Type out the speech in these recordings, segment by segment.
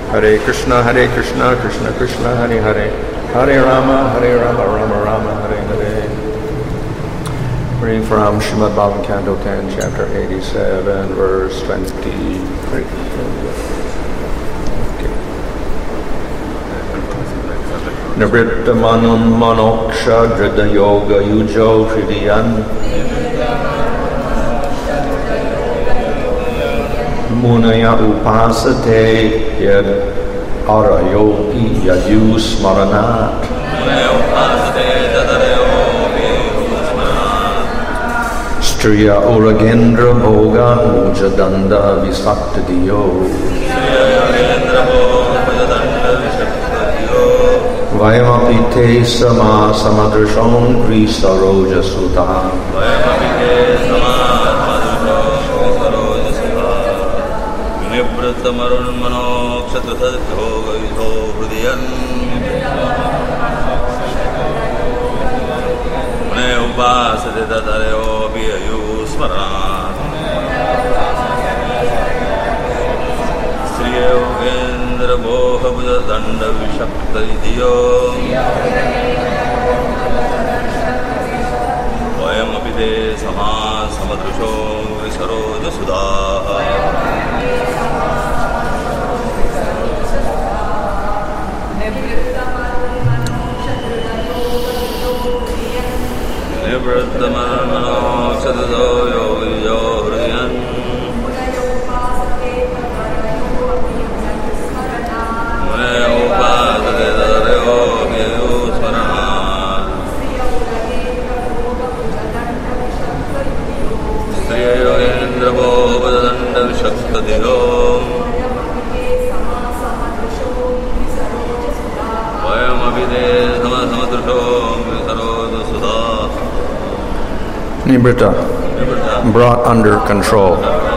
Hare Krishna, Krishna Krishna, Hare Hare, Hare Rama, Rama Rama, Hare Hare. Reading from Srimad Bhagavatam, Canto 10, Chapter 87, verse 23. Nivritta manun manoksha drida yoga yujo hridiyan munaya upasate yad arayogi yadu smaranat striya uragendra bhoga mujadanda visaktadiyo Vayamapite sama samadrishon krisaroja sutta Nibrata marun mano kshatrasadho gaidho hridiyan Mune upasate tatareo biyayu smaranat Sriya Yogendra Boha Buddha Danda Vishakta Idiyo Vayam Abhide Sama Samadrusho Visaroja Sudha Nibrata Marmano Sadado Yogi Yohriyan Nibrita, brought under control.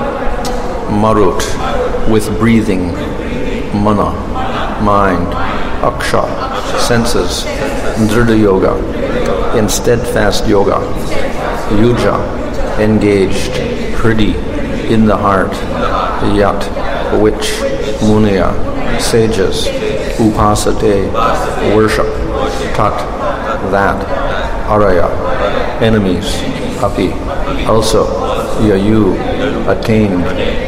Marut, with breathing. Mana, mind. Aksha, senses. Dhrida yoga, in steadfast yoga. Yuja, engaged. Hridi, in the heart. Yat, which. Munya, sages. Upasate, worship. Tat, that. Araya, enemies. Api, also. Yayu, attained.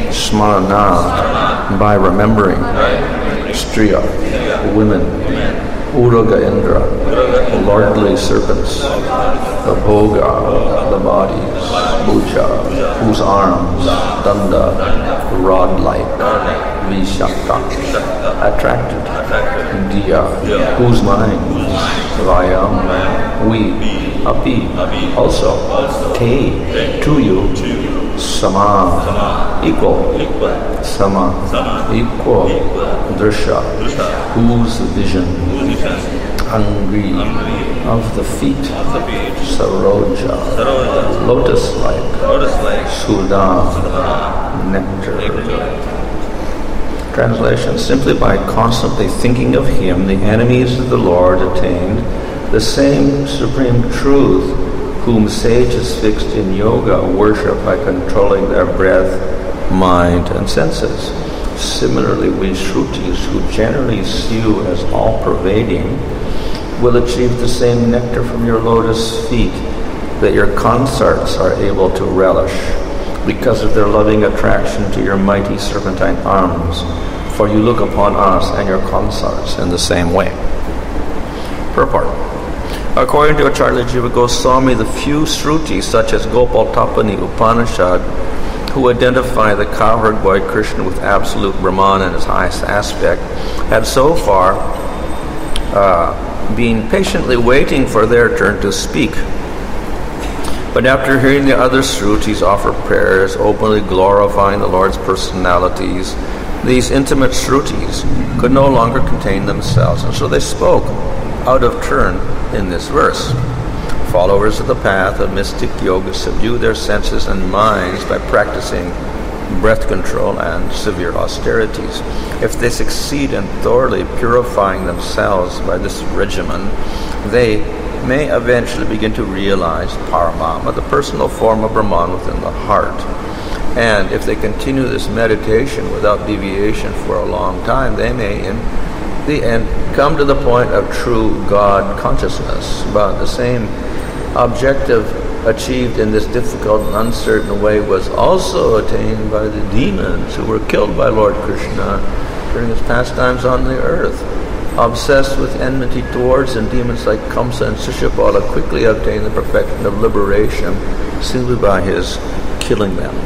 Smarana, by remembering. Striya, women. Uraga Indra, lordly serpents. The Bhoga, the bodies. Bhuja, whose arms. Danda, rod-like. Vishakta, attracted. Diya, whose minds. Vayam, we. Api, also. Te, to you. Sama, equal. Sama, equal. Drisha, whose vision. Angry, of the feet. Saroja, lotus-like. Sudha, nectar. Translation: simply by constantly thinking of Him, the enemies of the Lord attained the same supreme truth whom sages fixed in yoga worship by controlling their breath, mind, and senses. Similarly, we Shrutis, who generally see you as all-pervading, will achieve the same nectar from your lotus feet that your consorts are able to relish because of their loving attraction to your mighty serpentine arms, for you look upon us and your consorts in the same way. Purport. According to Acharya Jiva Goswami, the few Shrutis, such as Gopal Tapani Upanishad, who identify the cowherd boy Krishna with absolute Brahman in his highest aspect, had so far been patiently waiting for their turn to speak. But after hearing the other Shrutis offer prayers, openly glorifying the Lord's personalities, these intimate Shrutis could no longer contain themselves, and so they spoke out of turn in this verse. Followers of the path of mystic yoga subdue their senses and minds by practicing breath control and severe austerities. If they succeed in thoroughly purifying themselves by this regimen, they may eventually begin to realize Paramama, the personal form of Brahman within the heart. And if they continue this meditation without deviation for a long time, they may, in the end, come to the point of true God consciousness. But the same objective achieved in this difficult and uncertain way was also attained by the demons who were killed by Lord Krishna during his pastimes on the earth. Obsessed with enmity towards and demons like Kamsa and Shishupala quickly obtained the perfection of liberation simply by his killing them.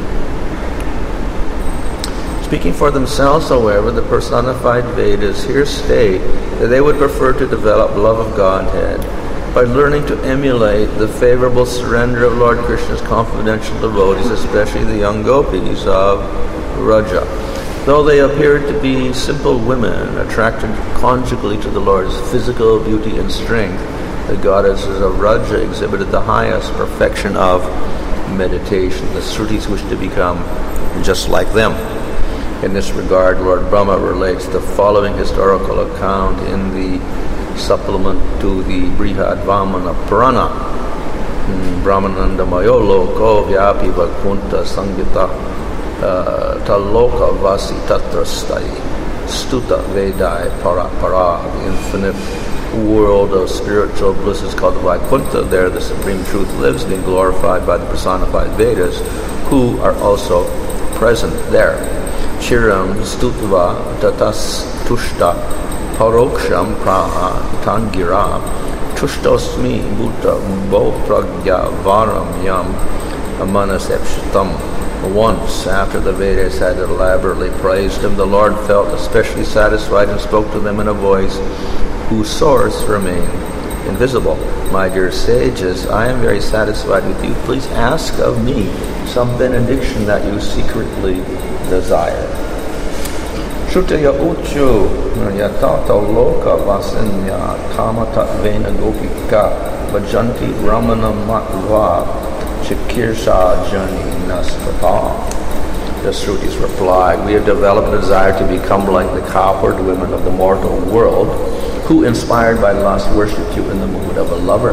Speaking for themselves, however, the personified Vedas here state that they would prefer to develop love of Godhead by learning to emulate the favorable surrender of Lord Krishna's confidential devotees, especially the young gopis of Vraja. Though they appeared to be simple women attracted conjugally to the Lord's physical beauty and strength, the goddesses of Vraja exhibited the highest perfection of meditation. The Srutis wished to become just like them. In this regard, Lord Brahma relates the following historical account in the supplement to the Brihad Vamana Purana. Brahmananda Mayo Loko Vyapi Vakunta Sangita Taloka Vasi Tatrastai Stuta Vedai Para. The infinite world of spiritual bliss is called Vaikuntha. There the Supreme Truth lives, being glorified by the personified Vedas, who are also present there. Chiram Stutva Tatas Tushta Paroksham Praha Tangira Tushtosmi Bhuta Bo Pragya Varam Yam Manasepshitam. Once, after the Vedas had elaborately praised him, the Lord felt especially satisfied and spoke to them in a voice whose source remained invisible. My dear sages, I am very satisfied with you. Please ask of me some benediction that you secretly desire. Shrutaya uchu yatata loka vasanya kamata vena gopika vajanti ramana matva chikirsha jani nastapa. The Shrutis replied, we have developed a desire to become like the cowherd women of the mortal world, who, inspired by lust, worshipped you in the mood of a lover.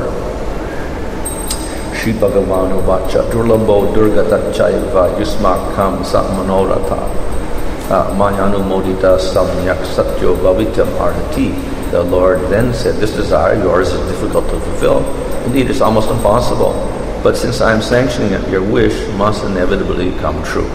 Shri Bhagavan Vacha Durlabo Durgata Chaiva Yusmakam Satmanorata Mayanu Modita Samyak Satyo Bhavitam Arhati. The Lord then said, this desire of yours is difficult to fulfill. Indeed, it's almost impossible. But since I am sanctioning it, your wish must inevitably come true.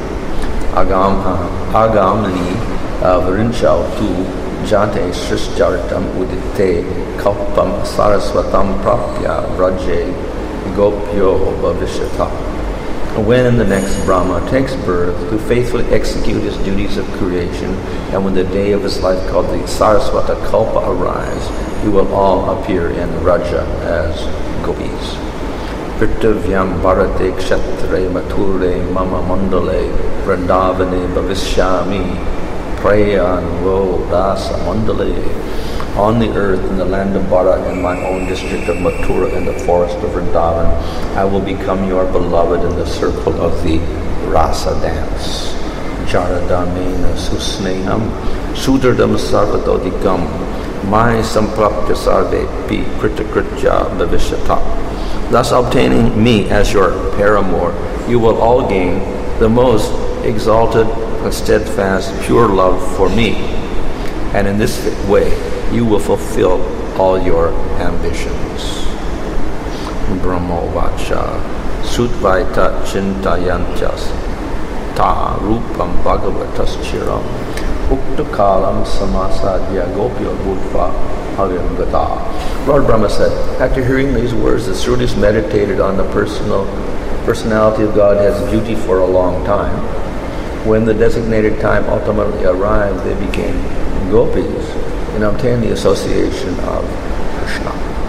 Agamani Vrinchau tu Jate Shrishjaritam Udite Kalpam Saraswatam Prapya Vraje Gopyo Bhavishata. When the next Brahma takes birth to faithfully execute his duties of creation, and when the day of his life called the Saraswata Kalpa arrives, we will all appear in Vraja as gopis. Pritavyam Bharate Kshetre Mature Mama Mandale Vrindavane Bhavishyami Prayanvo Rasa Mandale. On the earth, in the land of Bharat, in my own district of Mathura, in the forest of Vrindavan, I will become your beloved in the circle of the Rasa dance. Jaradamena Susneham Sudardam Sarvatodikam Mai Samprapya Sarvepi Kritakritya Bhavishata. Thus, obtaining me as your paramour, you will all gain the most exalted and steadfast, pure love for me. And in this way, you will fulfill all your ambitions. Brahmo Vacha Sutvaita Chintayantyas Ta Rupam Bhagavatas Chiram Uktakalam Samasadya Gopya Bhutva Avyamgata. Lord Brahma said, after hearing these words, the Srutis meditated on the personality of Godhead's beauty for a long time. When the designated time ultimately arrived, they became gopis and obtained the association of Krishna.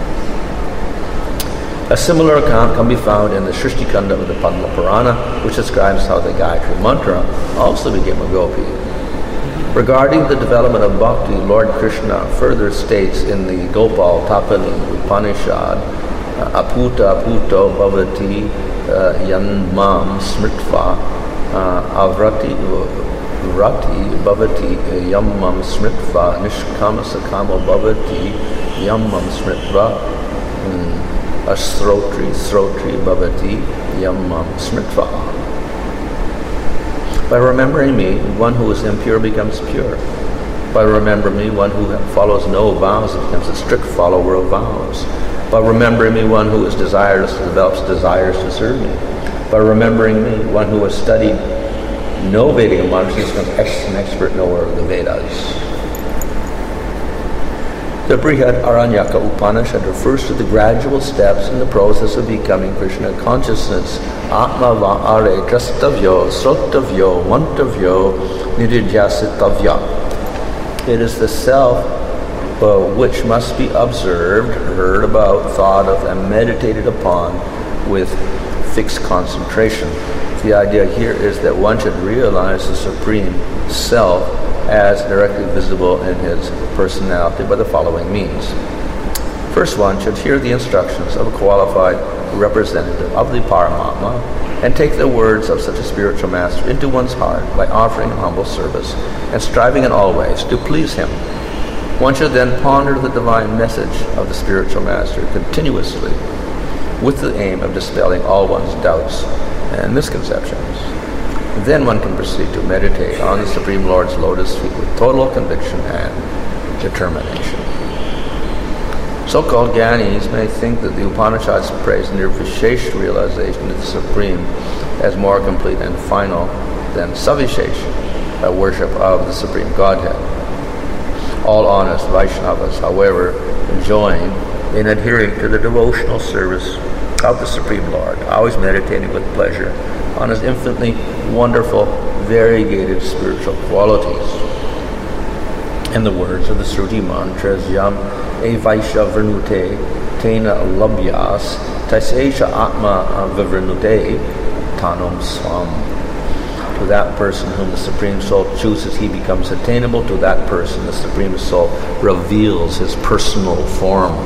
A similar account can be found in the Shrishtikanda of the Padma Purana, which describes how the Gayatri Mantra also became a gopi. Regarding the development of bhakti, Lord Krishna further states in the Gopal Tapani Upanishad, Aputa Aputo Bhavati Yanmam Smritva Avrati Bhavati Yammam Smritva Nishkamasakamo Bhavati Yammam Smritva Asrotri Bhavati Yammam Smritva. By remembering me, one who is impure becomes pure. By remembering me, one who follows no vows becomes a strict follower of vows. By remembering me, one who is desirous develops desires to serve me. By remembering me, one who has studied no Vedic monarchies becomes an expert knower of the Vedas. The Brihad Aranyaka Upanishad refers to the gradual steps in the process of becoming Krishna consciousness. Atma va'are trastavyo, srotavyo, mantavyo, nididhyasitavya. It is the self which must be observed, heard about, thought of, and meditated upon with fixed concentration. The idea here is that one should realize the Supreme Self as directly visible in his personality by the following means. First, one should hear the instructions of a qualified representative of the Paramatma and take the words of such a spiritual master into one's heart by offering humble service and striving in all ways to please him. One should then ponder the divine message of the spiritual master continuously with the aim of dispelling all one's doubts and misconceptions. Then one can proceed to meditate on the Supreme Lord's lotus feet with total conviction and determination. So-called Gyanis may think that the Upanishads praise Nirvishesh realization of the Supreme as more complete and final than Savishesh, a worship of the Supreme Godhead. All honest Vaishnavas, however, join in adhering to the devotional service of the Supreme Lord, always meditating with pleasure on his infinitely wonderful, variegated spiritual qualities. In the words of the Sruti mantras, Yam evaisha vernute tena labhyas taisesha atma vivernute tanum swam. To that person whom the Supreme Soul chooses, he becomes attainable. To that person, the Supreme Soul reveals his personal form.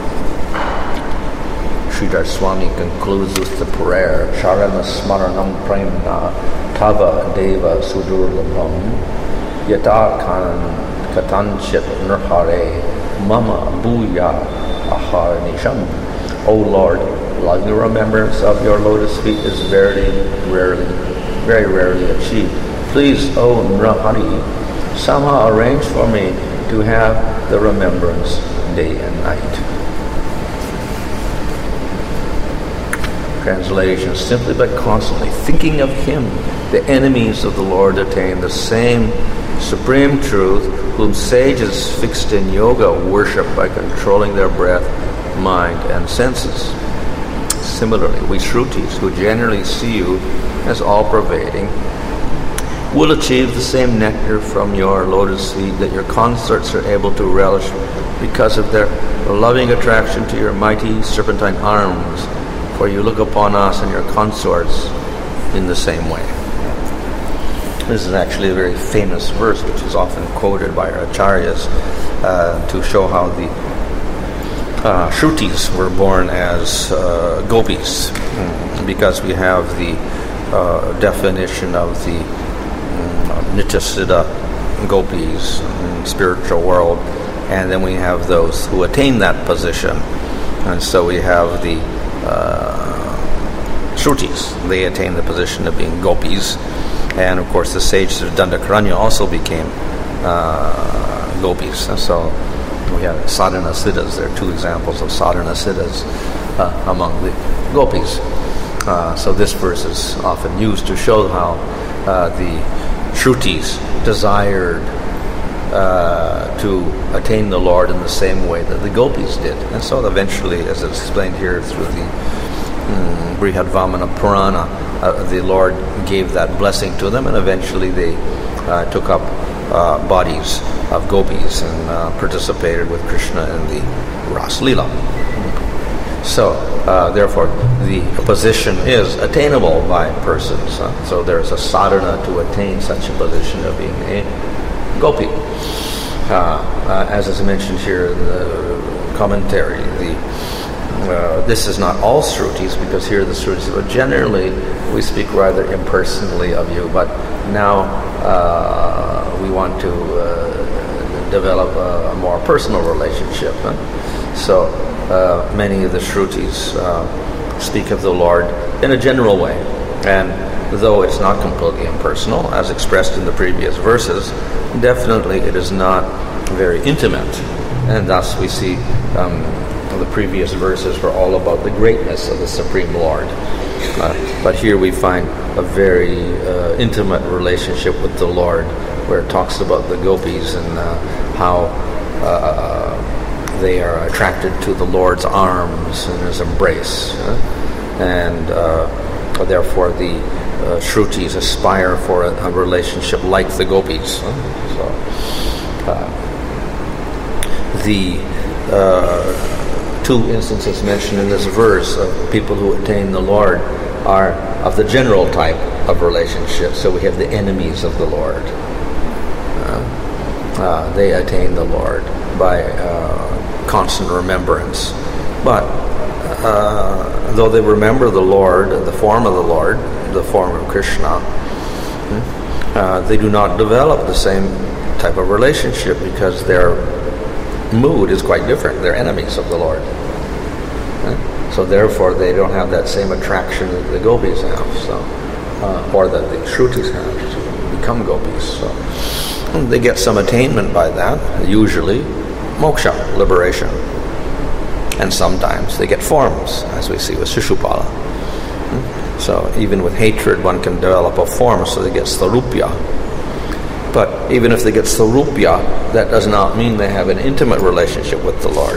Sridhar Swami concludes with the prayer, Charana Smaranam Premna Tava Deva Sudurlabham Yata Katanchit Nrhare Mama Bhuya Aharanisham. O Lord, loving remembrance of your lotus feet is very rarely achieved. Please, O Nrhari, somehow arrange for me to have the remembrance day and night. Translation: simply by constantly thinking of him, the enemies of the Lord attain the same supreme truth whom sages fixed in yoga worship by controlling their breath, mind, and senses. Similarly, we Shrutis, who generally see you as all-pervading, will achieve the same nectar from your lotus feet that your consorts are able to relish because of their loving attraction to your mighty serpentine arms, for you look upon us and your consorts in the same way. This is actually a very famous verse which is often quoted by our acharyas to show how the Shrutis were born as gopis, because we have the definition of the Nityasiddha gopis in the spiritual world, and then we have those who attain that position. And so we have the Shrutis. They attain the position of being gopis. And of course the sages of Dandakaranya also became gopis. And so we have sadhana siddhas. There are two examples of sadhana siddhas among the gopis. So this verse is often used to show how the Shrutis desired to attain the Lord in the same way that the gopis did. And so eventually, as it's explained here through the Brihadvamana Purana, the Lord gave that blessing to them, and eventually they took up bodies of gopis and participated with Krishna in the Ras Leela. So, therefore, the position is attainable by persons. So there is a sadhana to attain such a position of being a gopi. As is mentioned here in the commentary, this is not all Shrutis, because here the Shrutis, but generally we speak rather impersonally of you, but now we want to develop a more personal relationship. So many of the Shrutis speak of the Lord in a general way, and though it's not completely impersonal, as expressed in the previous verses, definitely it is not very intimate. And thus we see the previous verses were all about the greatness of the Supreme Lord. But here we find a very intimate relationship with the Lord, where it talks about the gopis and how they are attracted to the Lord's arms and his embrace. And therefore the Shrutis aspire for a relationship like the gopis. The two instances mentioned in this verse of people who attain the Lord are of the general type of relationship. So we have the enemies of the Lord. They attain the Lord by constant remembrance. But though they remember the Lord, the form of the Lord, the form of Krishna, they do not develop the same type of relationship because their mood is quite different. They're enemies of the Lord. So therefore they don't have that same attraction that the gopis have, or that the Shrutis have to become gopis. So they get some attainment by that, usually moksha, liberation. And sometimes they get forms, as we see with Shishupala. So even with hatred one can develop a form, so they get sarupya. But even if they get sarupya, that does not mean they have an intimate relationship with the Lord.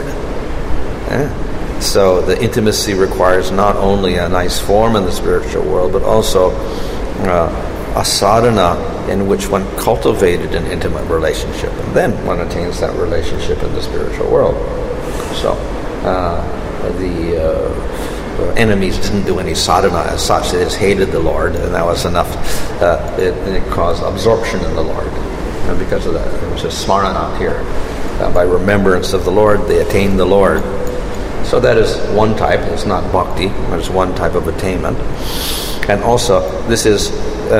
So the intimacy requires not only a nice form in the spiritual world, but also a sadhana in which one cultivated an intimate relationship. And then one attains that relationship in the spiritual world. So the enemies didn't do any sadhana as such. They just hated the Lord, and that was enough. It caused absorption in the Lord. And because of that, it was just smarana here. By remembrance of the Lord, they attained the Lord. So that is one type. It's not bhakti. There's one type of attainment. And also, this is,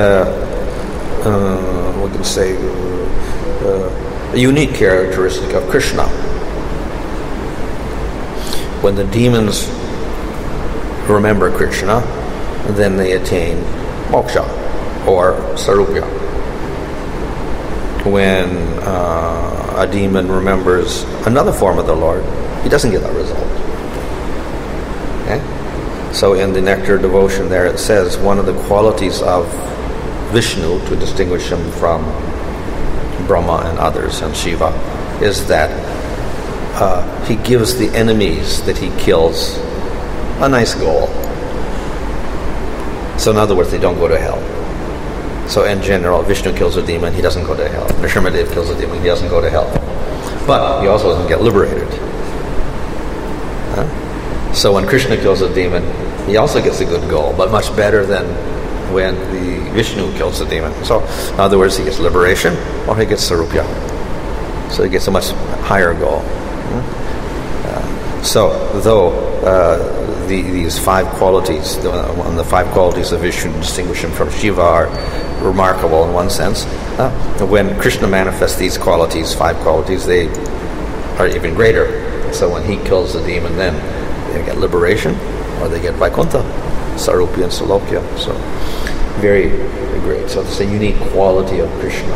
we can say, a unique characteristic of Krishna. When the demons remember Krishna, then they attain moksha or sarupya. When a demon remembers another form of the Lord, he doesn't get that result. Okay? So in the Nectar Devotion there it says one of the qualities of Vishnu to distinguish him from Brahma and others and Shiva is that he gives the enemies that he kills a nice goal. So in other words, they don't go to hell. So in general, Vishnu kills a demon, he doesn't go to hell. Nrsimhadev kills a demon, he doesn't go to hell. But he also doesn't get liberated. So when Krishna kills a demon, he also gets a good goal, but much better than when the Vishnu kills the demon. So in other words, he gets liberation or he gets sarupya. So he gets a much higher goal. So though these five qualities, the five qualities of Vishnu distinguish him from Shiva are remarkable in one sense. When Krishna manifests these qualities, five qualities, they are even greater. So when he kills the demon, then they get liberation or they get Vaikuntha, Sarupya and Salokya. So very, very great. So it's a unique quality of Krishna.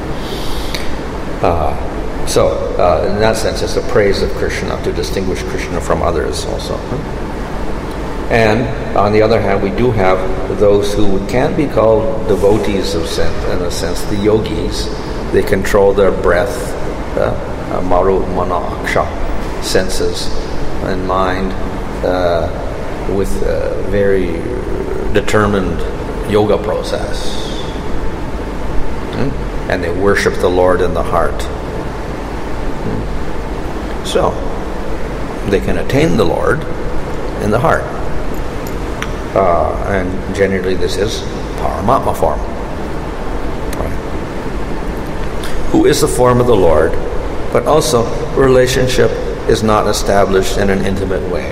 So in that sense, it's a praise of Krishna to distinguish Krishna from others also. And on the other hand, we do have those who can be called devotees of sense, in a sense, the yogis. They control their breath, maru, mana, aksha, senses and mind with a very determined yoga process. And they worship the Lord in the heart. So, they can attain the Lord in the heart. And generally this is Paramatma form. Right. Who is the form of the Lord, but also relationship is not established in an intimate way.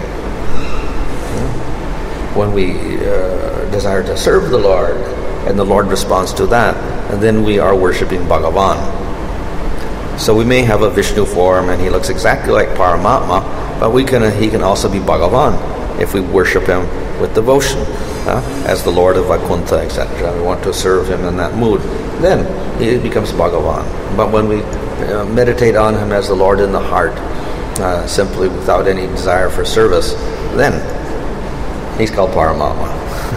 When we desire to serve the Lord, and the Lord responds to that, and then we are worshipping Bhagavan. So we may have a Vishnu form, and he looks exactly like Paramatma, but he can also be Bhagavan. if we worship him with devotion, as the Lord of Vaikuntha, etc. We want to serve him in that mood. Then he becomes Bhagavan. But when we meditate on him as the Lord in the heart, simply without any desire for service, then he's called Paramatma.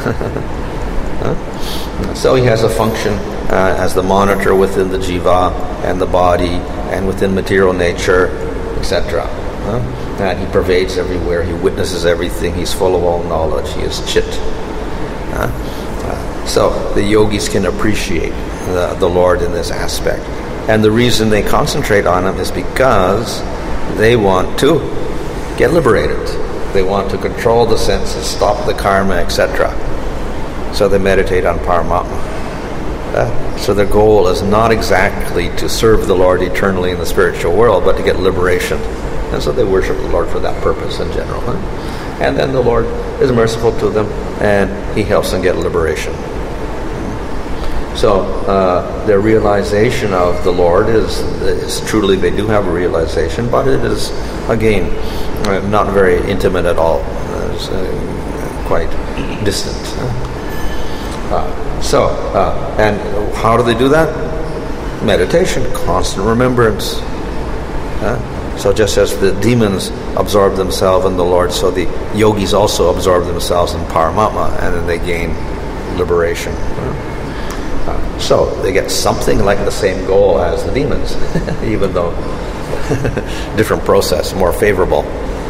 So he has a function as the monitor within the jiva and the body and within material nature, etc. And he pervades everywhere. He witnesses everything. He's full of all knowledge. He is Chit. So the yogis can appreciate the Lord in this aspect. And the reason they concentrate on him is because they want to get liberated. They want to control the senses, stop the karma, etc. So they meditate on Paramatma. So their goal is not exactly to serve the Lord eternally in the spiritual world, but to get liberation. And so they worship the Lord for that purpose in general. And then the Lord is merciful to them, and he helps them get liberation. So their realization of the Lord is truly, they do have a realization, but it is, again, not very intimate at all. It's quite distant. And how do they do that? Meditation, constant remembrance. So just as the demons absorb themselves in the Lord, so the yogis also absorb themselves in Paramatma, and then they gain liberation. So they get something like the same goal as the demons, even though different process, more favorable.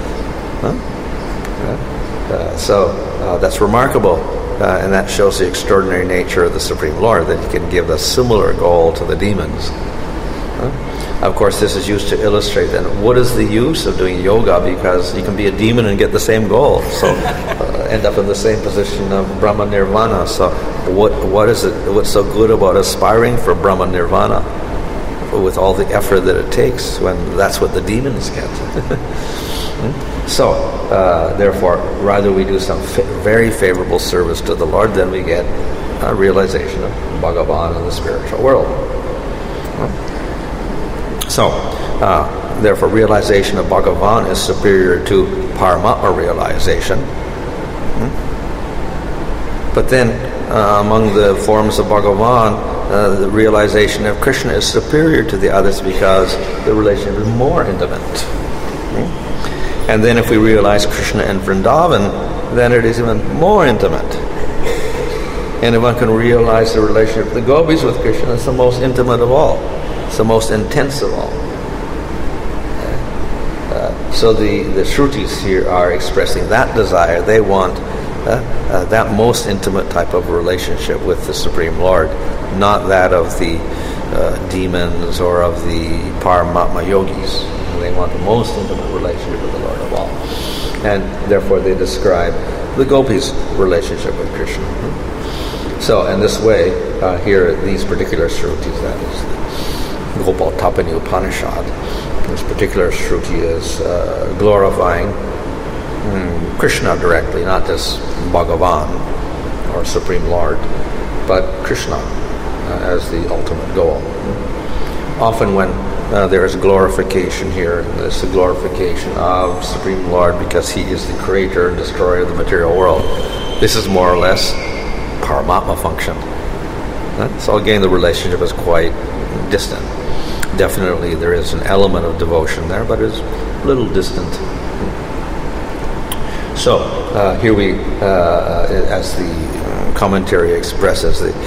So that's remarkable, and that shows the extraordinary nature of the Supreme Lord, that he can give a similar goal to the demons. Of course, this is used to illustrate then what is the use of doing yoga, because you can be a demon and get the same goal, so end up in the same position of Brahma Nirvana. So what is it? What's so good about aspiring for Brahma Nirvana with all the effort that it takes, when that's what the demons get? So therefore, rather we do some very favorable service to the Lord, then we get a realization of Bhagavan in the spiritual world. So, therefore, realization of Bhagavan is superior to Paramatma realization. But then, among the forms of Bhagavan, the realization of Krishna is superior to the others because the relationship is more intimate. And then if we realize Krishna in Vrindavan, then it is even more intimate. And if one can realize the relationship of the gopis with Krishna, it's the most intimate of all. It's the most intense of all. So the Shrutis here are expressing that desire. They want that most intimate type of relationship with the Supreme Lord, not that of the demons or of the Paramatma yogis. They want the most intimate relationship with the Lord of all. And therefore they describe the gopis' relationship with Krishna. So in this way, here these particular Shrutis, that is the Gopal Tapani Upanishad, this particular Shruti is glorifying Krishna directly, not just Bhagavan or Supreme Lord, but Krishna as the ultimate goal. Often when there is glorification here, there's the glorification of Supreme Lord because he is the creator and destroyer of the material world. This is more or less Paramatma function. So again, the relationship is quite distant. Definitely there is an element of devotion there, but it's a little distant. So here we, as the commentary expresses, the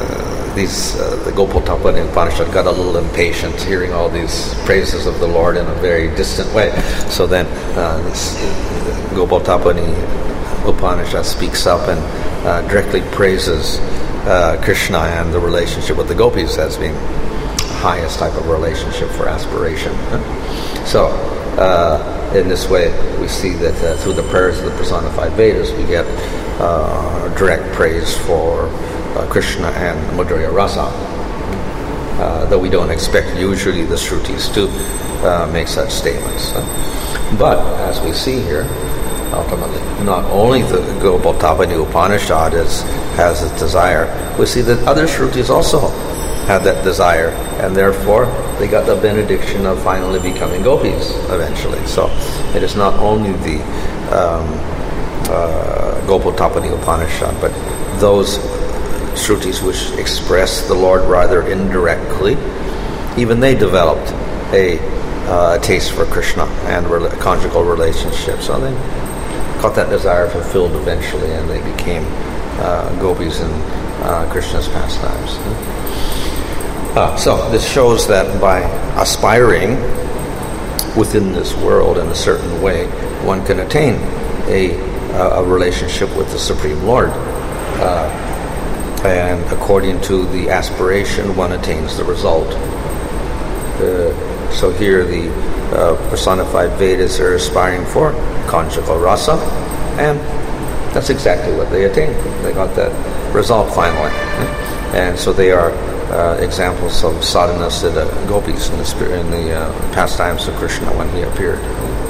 Gopal Tapani Upanishad got a little impatient hearing all these praises of the Lord in a very distant way. So then this Gopal Tapani Upanishad speaks up and directly praises Krishna and the relationship with the gopis as being highest type of relationship for aspiration. So, in this way, we see that through the prayers of the personified Vedas, we get direct praise for Krishna and Madhurya Rasa, though we don't expect usually the Shrutis to make such statements. But, as we see here, ultimately, not only the Gopal Tapani Upanishad has its desire, we see that other Shrutis also had that desire, and therefore they got the benediction of finally becoming gopis eventually. So it is not only the Gopaltapani Upanishad, but those Shrutis which express the Lord rather indirectly, even they developed a taste for Krishna and conjugal relationships. So they got that desire fulfilled eventually, and they became gopis in Krishna's pastimes. So this shows that by aspiring within this world in a certain way, one can attain a relationship with the Supreme Lord. And according to the aspiration, one attains the result. So here the personified Vedas are aspiring for conjugal rasa, and that's exactly what they attained. They got that result finally. And so they are examples of sadhana siddha gopis in the pastimes of Krishna when he appeared.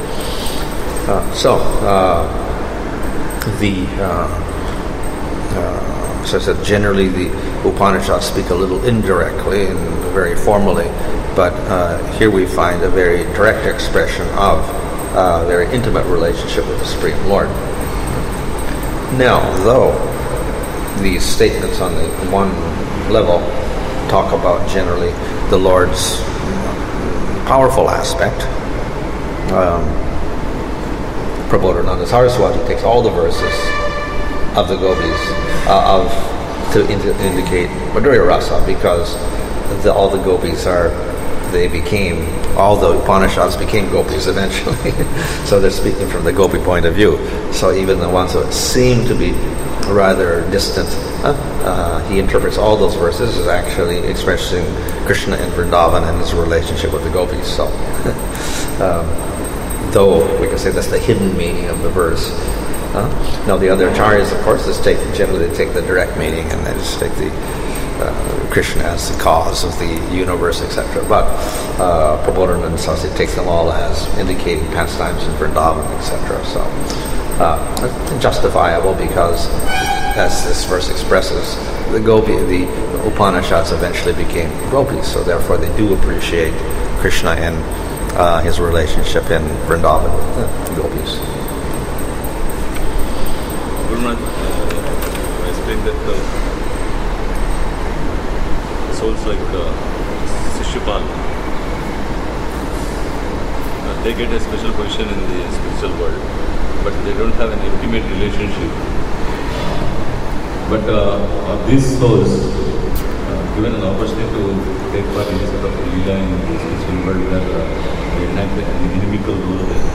So I said, generally the Upanishads speak a little indirectly and very formally, but here we find a very direct expression of a very intimate relationship with the Supreme Lord. Now, though these statements on the one level talk about generally the Lord's powerful aspect, Prabodhananda Saraswati takes all the verses of the gopis to indicate Madhurya Rasa, because all the gopis all the Upanishads became gopis eventually. So they're speaking from the gopi point of view. So even the ones that seem to be rather distant, he interprets all those verses as actually expressing Krishna in Vrindavan and his relationship with the gopis. So though we can say that's the hidden meaning of the verse. Now the other acharyas, of course, generally they take the direct meaning, and they just take the Krishna as the cause of the universe, etc. But Prabodhananda Saraswati takes them all as indicating pastimes in Vrindavan, etc. So justifiable, because as this verse expresses, the Upanishads eventually became gopis, so therefore they do appreciate Krishna and his relationship in Vrindavan with the gopis. Guru Maharaj explained that souls like Shishupal, they get a special position in the spiritual world, but they don't have an intimate relationship. But these souls, given an opportunity to take part in sort of Leela in the spiritual world, where they have an inimical role there.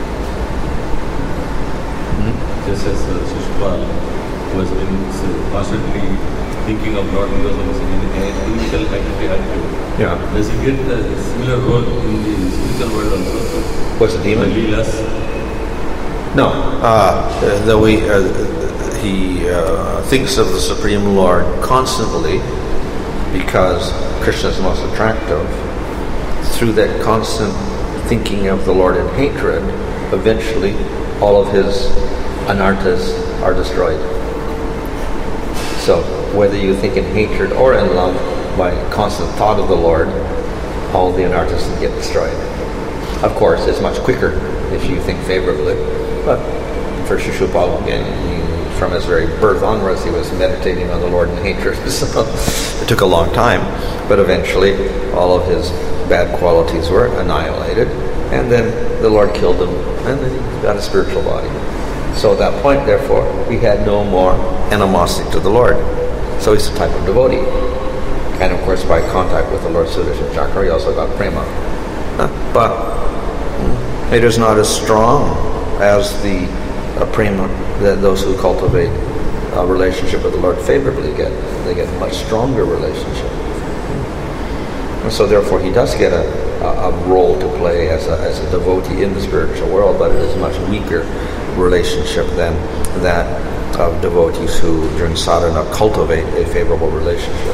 Just as Shishupal, who has been constantly thinking of Lord because of his initial attitude. Yeah. Does he get a similar role in the spiritual world also? What's the demon? The Leelas? No. He thinks of the Supreme Lord constantly because Krishna is most attractive. Through that constant thinking of the Lord in hatred, eventually all of his anarthas are destroyed. So whether you think in hatred or in love, by constant thought of the Lord, all the anarthas get destroyed. Of course, it's much quicker if you think favorably, but for Shishupal, again, from his very birth onwards, he was meditating on the Lord in hatred, so it took a long time, but eventually all of his bad qualities were annihilated, and then the Lord killed him, and then he got a spiritual body. So at that point, therefore, he had no more animosity to the Lord. So he's a type of devotee. And of course, by contact with the Lord Sudarshan Chakra, he also got prema. But it is not as strong as the prema that those who cultivate a relationship with the Lord favorably get. They get a much stronger relationship. And so therefore, he does get a role to play as a devotee in the spiritual world, but it is a much weaker relationship than that of devotees who, during sadhana, cultivate a favorable relationship.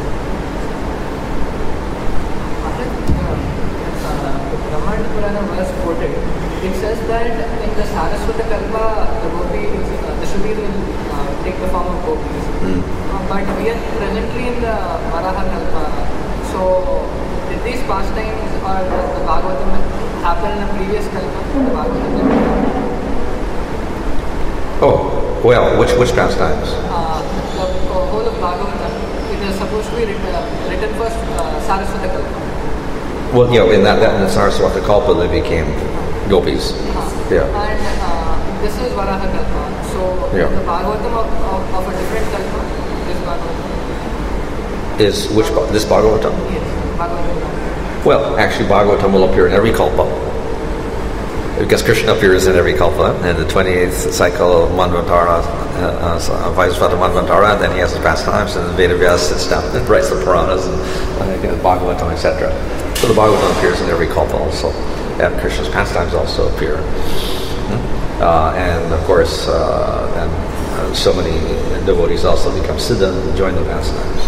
Brahmana Purana verse quoted, it says that in the Saraswata Kalpa, the Shrutis will take the form of gopis. But we are presently in the Varaha Kalpa. So, did these pastimes or the Bhagavatam happen in a previous Kalpa? The Bhagavatam? Oh, well, which pastimes? The whole of Bhagavatam, it is supposed to be written first Saraswata Kalpa. Well, in the Saraswata Kalpa, they became gopis. Yeah. And this is Varaha Kalpa. So the Bhagavatam of a different Kalpa is Bhagavatam. This Bhagavatam? Yes, Bhagavatam. Well, actually, Bhagavatam will appear in every Kalpa. Because Krishna appears in every Kalpa, in the 28th cycle of Manvantara, Vaisvata Manvantara, then he has his pastimes, and Vedavyas sits down and writes the Puranas, and Bhagavatam, etc. So the Bhagavatam appears in every Kalpa also, and Krishna's pastimes also appear. And of course, so many devotees also become Siddha and join the pastimes.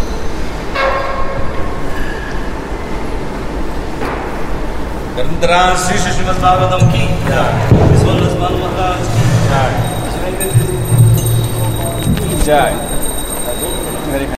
Shri Srimad Bhagavatam ki jai. Jai.